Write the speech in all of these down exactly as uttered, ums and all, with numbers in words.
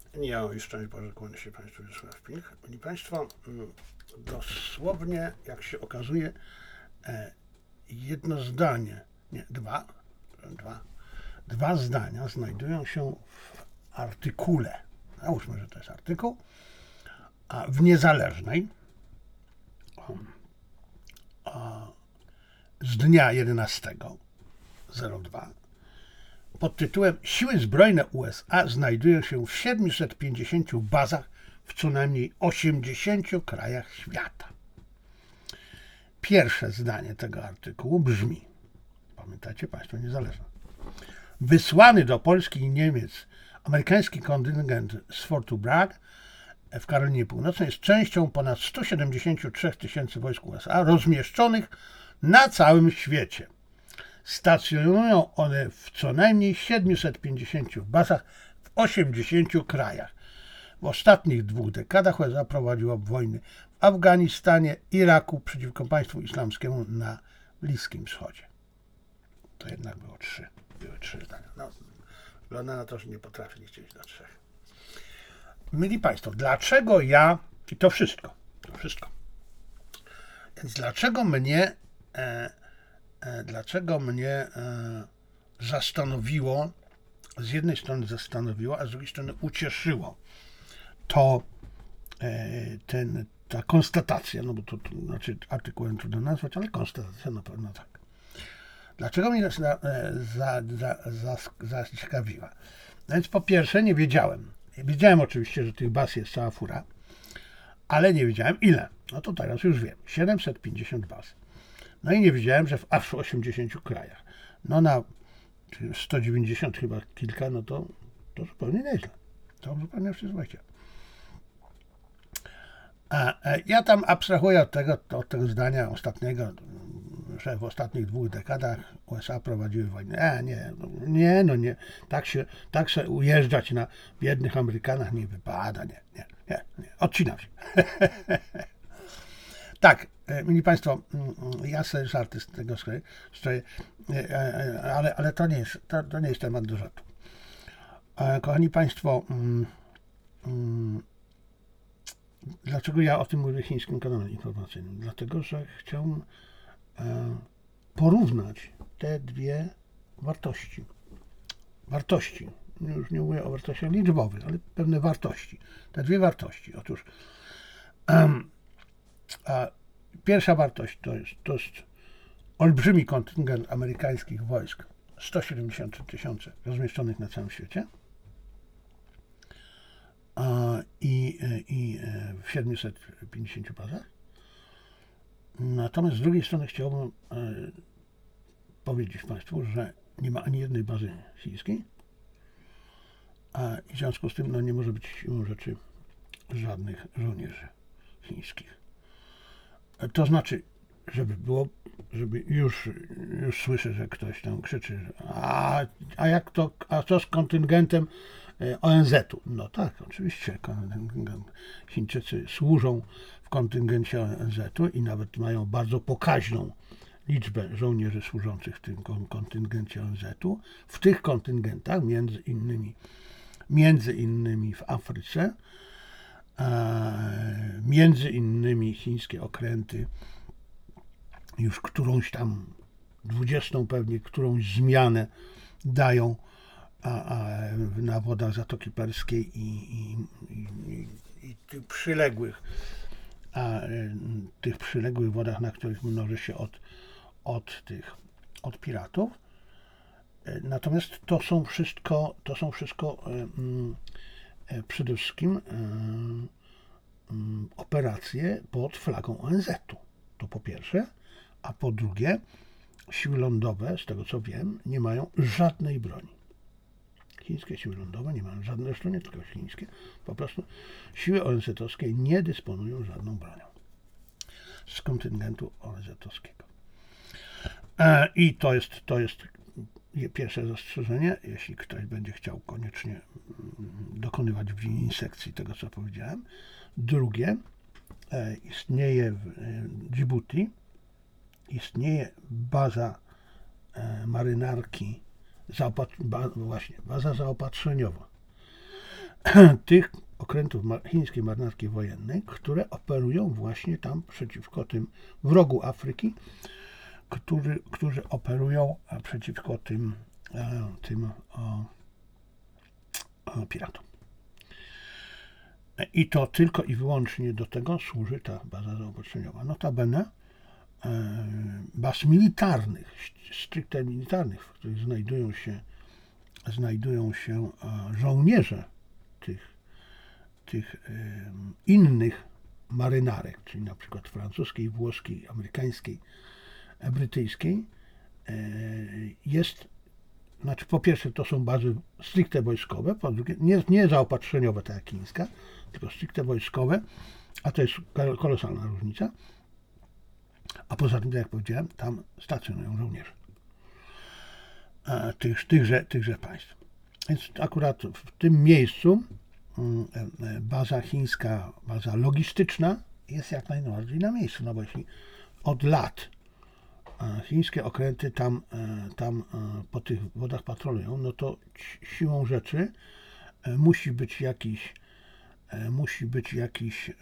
Ja i szczęść Boże, kłania się Państwu Wiesław Pilch. Pani Państwo, dosłownie, jak się okazuje, jedno zdanie, nie, dwa, dwa, dwa zdania znajdują się w artykule, załóżmy, że to jest artykuł, a w Niezależnej z dnia jedenastego zero dwa pod tytułem Siły zbrojne U S A znajdują się w siedmiuset pięćdziesięciu bazach w co najmniej osiemdziesięciu krajach świata. Pierwsze zdanie tego artykułu brzmi, pamiętacie Państwo, Niezależne. Wysłany do Polski i Niemiec amerykański kontyngent z Fortu Bragg w Karolinie Północnej jest częścią ponad stu siedemdziesięciu trzech tysięcy wojsk U S A rozmieszczonych na całym świecie. Stacjonują one w co najmniej siedmiuset pięćdziesięciu bazach w osiemdziesięciu krajach. W ostatnich dwóch dekadach U S A prowadziło wojny w Afganistanie, Iraku przeciwko państwu islamskiemu na Bliskim Wschodzie. To jednak było trzy. Były trzy zdania. No, wygląda na to, że nie potrafię liczyć do trzech. Mili Państwo, dlaczego ja... I to wszystko. To wszystko. Więc dlaczego mnie... E, Dlaczego mnie e, zastanowiło, z jednej strony zastanowiło, a z drugiej strony ucieszyło to e, ten, ta konstatacja, no bo to, to znaczy artykułem trudno nazwać, ale konstatacja na pewno tak. Dlaczego mnie za, za, za, za, zaciekawiła? No więc po pierwsze nie wiedziałem. Wiedziałem oczywiście, że tych baz jest cała fura, ale nie wiedziałem ile. No to teraz już wiem. siedemset pięćdziesiąt baz. No i nie wiedziałem, że w aż osiemdziesięciu krajach. No na sto dziewięćdziesiąt chyba kilka, no to, to zupełnie nieźle. To zupełnie przyzwoicie. A, ja tam abstrahuję od tego, od tego zdania ostatniego, że w ostatnich dwóch dekadach U S A prowadziły wojnę. E, nie, no, nie, no nie. Tak się, tak się ujeżdżać na biednych Amerykanach nie wypada. Nie, nie, nie, nie. Odcinam się. Tak, mili Państwo, ja sobie żarty z tego stroję, ale, ale to, nie jest, to, to nie jest temat do żartu. Kochani Państwo, dlaczego ja o tym mówię w chińskim kanale informacyjnym? Dlatego, że chciałbym porównać te dwie wartości. Wartości, już nie mówię o wartościach liczbowych, ale pewne wartości. Te dwie wartości. Otóż um, a pierwsza wartość to jest, to jest olbrzymi kontyngent amerykańskich wojsk, sto siedemdziesiąt trzy tysiące rozmieszczonych na całym świecie a, i, i w siedmiuset pięćdziesięciu bazach. Natomiast z drugiej strony chciałbym e, powiedzieć Państwu, że nie ma ani jednej bazy chińskiej, a w związku z tym no, nie może być siłą rzeczy żadnych żołnierzy chińskich. To znaczy, żeby było, żeby już, już słyszę, że ktoś tam krzyczy, a, a jak to, a co z kontyngentem O N Z-u? No tak, oczywiście, Chińczycy służą w kontyngencie O N Z-u i nawet mają bardzo pokaźną liczbę żołnierzy służących w tym kontyngencie O N Z-u. W tych kontyngentach, między innymi, między innymi w Afryce, między innymi chińskie okręty już którąś tam dwudziestą pewnie, którąś zmianę dają a, a, na wodach Zatoki Perskiej i, i, i, i tych przyległych a, tych przyległych wodach, na których mnoży się od, od tych od piratów. Natomiast to są wszystko to są wszystko um, przede wszystkim um, operacje pod flagą O N Z-u. To po pierwsze, a po drugie siły lądowe, z tego co wiem, nie mają żadnej broni. Chińskie siły lądowe nie mają żadnej, zresztą nie tylko chińskie, po prostu siły O N Z-owskie nie dysponują żadną bronią z kontyngentu O N Z-owskiego. E, I to jest, to jest pierwsze zastrzeżenie, jeśli ktoś będzie chciał koniecznie dokonywać insekcji tego, co powiedziałem. Drugie, e, istnieje w e, Dżibuti, istnieje baza e, marynarki, zaopat- ba, właśnie, baza zaopatrzeniowa tych okrętów chińskiej marynarki wojennej, które operują właśnie tam przeciwko tym w rogu Afryki, który, którzy operują przeciwko tym, tym o, o, piratom. I to tylko i wyłącznie do tego służy ta baza zaopatrzeniowa. Notabene baz militarnych, stricte militarnych, w których znajdują się, znajdują się żołnierze tych, tych innych marynarek, czyli na przykład francuskiej, włoskiej, amerykańskiej, brytyjskiej, jest, znaczy po pierwsze to są bazy stricte wojskowe, po drugie nie, nie zaopatrzeniowe, tak jak chińska, tylko stricte wojskowe, a to jest kolosalna różnica. A poza tym, jak powiedziałem, tam stacjonują żołnierze tych, tychże, tychże państw. Więc akurat w tym miejscu baza chińska, baza logistyczna jest jak najbardziej na miejscu, no bo jeśli od lat chińskie okręty tam, tam po tych wodach patrolują, no to siłą rzeczy musi być jakiś, musi być jakiś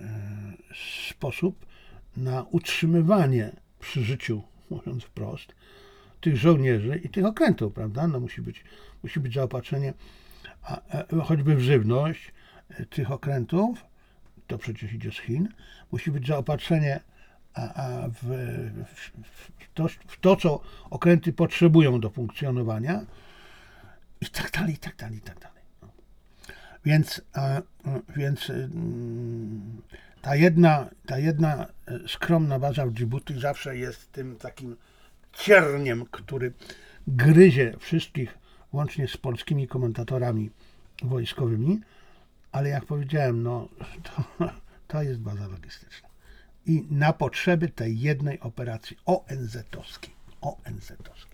sposób na utrzymywanie przy życiu, mówiąc wprost, tych żołnierzy i tych okrętów, prawda? No musi być, musi być zaopatrzenie, a, a, choćby w żywność tych okrętów, to przecież idzie z Chin, musi być zaopatrzenie a, a w, w, w, to, w to, co okręty potrzebują do funkcjonowania i tak dalej, i tak dalej, i tak dalej. No. Więc, a, więc mm, ta jedna, ta jedna skromna baza w Dżibuti zawsze jest tym takim cierniem, który gryzie wszystkich, łącznie z polskimi komentatorami wojskowymi, ale jak powiedziałem, no to, to jest baza logistyczna. I na potrzeby tej jednej operacji O N Z-owskiej. O N Z-owskiej.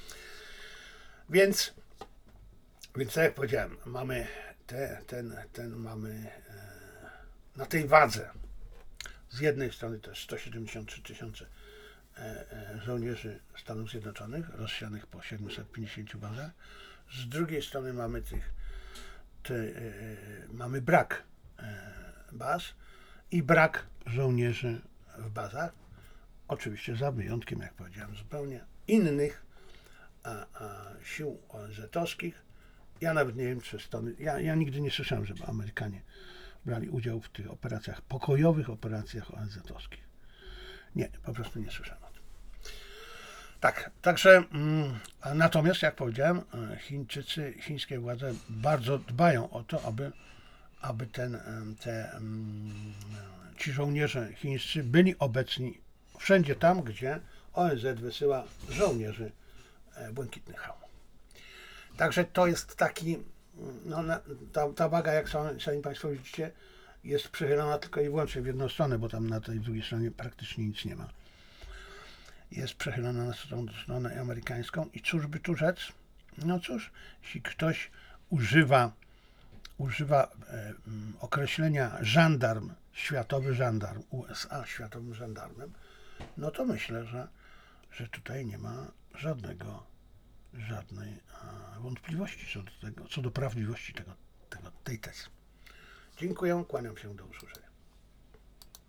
Więc, więc tak jak powiedziałem, mamy te, ten, ten mamy e, na tej wadze z jednej strony to jest sto siedemdziesiąt trzy tysiące żołnierzy Stanów Zjednoczonych, rozsianych po siedemset pięćdziesięciu bazach. Z drugiej strony mamy tych, te, mamy brak baz i brak żołnierzy w bazach. Oczywiście za wyjątkiem, jak powiedziałem, zupełnie innych a, a, sił O N Z-owskich. Ja nawet nie wiem, czy Stany, ja, ja nigdy nie słyszałem, żeby Amerykanie brali udział w tych operacjach, pokojowych operacjach O N Z-owskich. Nie, po prostu nie słyszałem o tym. Tak, także mm, natomiast, jak powiedziałem, Chińczycy, chińskie władze bardzo dbają o to, aby, aby ten, te, mm, ci żołnierze chińscy byli obecni wszędzie tam, gdzie O N Z wysyła żołnierzy błękitnych hełmów. Także to jest taki, no, ta, ta waga, jak sami, sami Państwo widzicie, jest przychylona tylko i wyłącznie w jedną stronę, bo tam na tej drugiej stronie praktycznie nic nie ma. Jest przechylona na stronę amerykańską i cóż by tu rzec? No cóż, jeśli ktoś używa, używa e, określenia żandarm, światowy żandarm, U S A światowym żandarmem, no to myślę, że, że tutaj nie ma żadnego, żadnej a, wątpliwości co do tego, co do prawdziwości tego, tego, tej tezy. Dziękuję, kłaniam się, do usłyszenia.